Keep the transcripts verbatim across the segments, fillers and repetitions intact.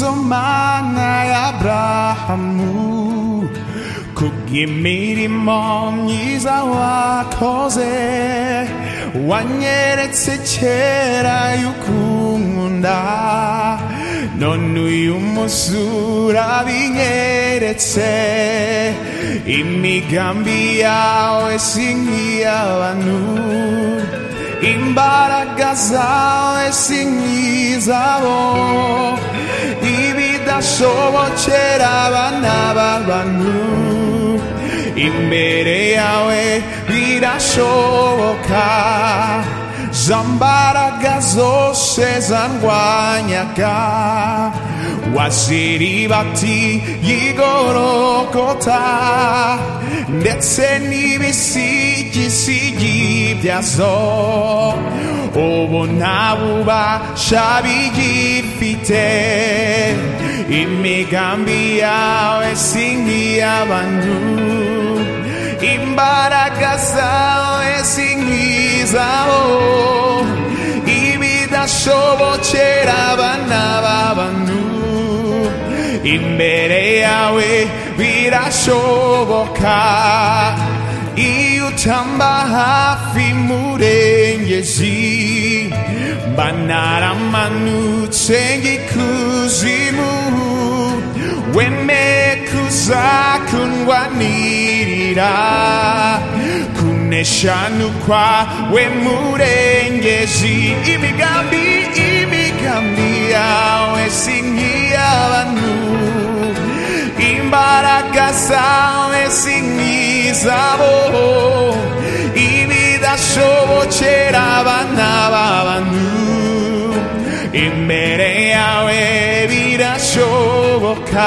urufunguruzo mana y'Aburahamu kubw'imirimo myiza wakoze wanyeretse kera y'ukunda none uyu munsi urabinyeretse imigambi yawe si nk'iy'abantu imbaraga zawe si nk'izabo ibidashobokera abana b'abantu imbere yawe birashoboka za mbaraga zose zandwanyaga waziribati y'igorogota ndetse n'ibisigisigi byazo ubu nta bubasha bigifite imigambi yawe si nk'iy'abantu imbaraga zawe si nk'izabo ibidashobokera abana b'abantu imbere yawe birashoboka iyo utamba hafi murengezi mba naramanutse ngikuzimu wemeye kuzakundwanirira kunesha nukwawe murengezi imigambi imigambi yawe si nk'iy'abantu imbaraga zawe si nk'izabo ibidashobokera abana b'abantu imbere yawe birashoboka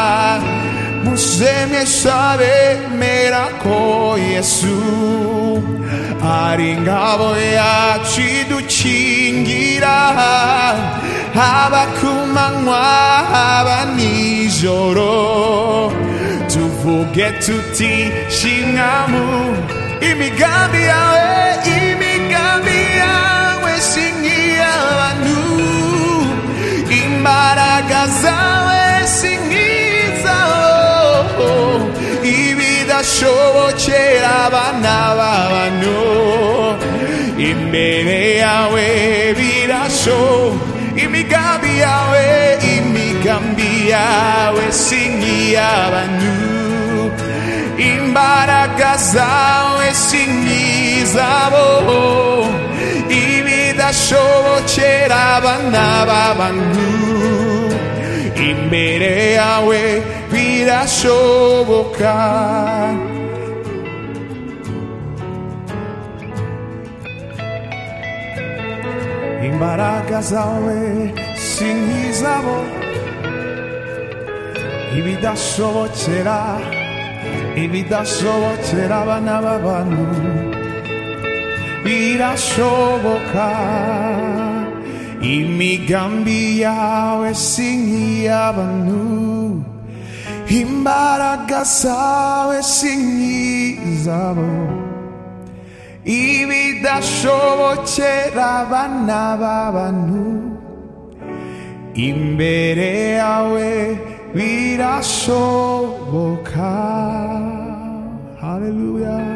muzemesha bemera ko Yesu ari ingabo yacu idukingira haba ku manywa haba nijoro tuvuge tuti shimwamu imigambi yawe imigambi yawe si nk'iy'abantu imbaraga zawe si nk'izabo ibidashobokera abana b'abantu imbere yawe birashoboka imigambi yawe imigambi yawe si nk'iy'abantu imbaraga zawe si nk'izabo ibidashobokera abana b'abantu imbere yawe birashoboka imbaraga zawe si nk'izabo ibidashobokera ibidashobokera abana b'abantu birashoboka imigambi yawe si nk'iy'abantu imbaraga zawe si nk'izabo ibidashobokera abana b'abantu imbere yawe birashoboka. Hallelujah.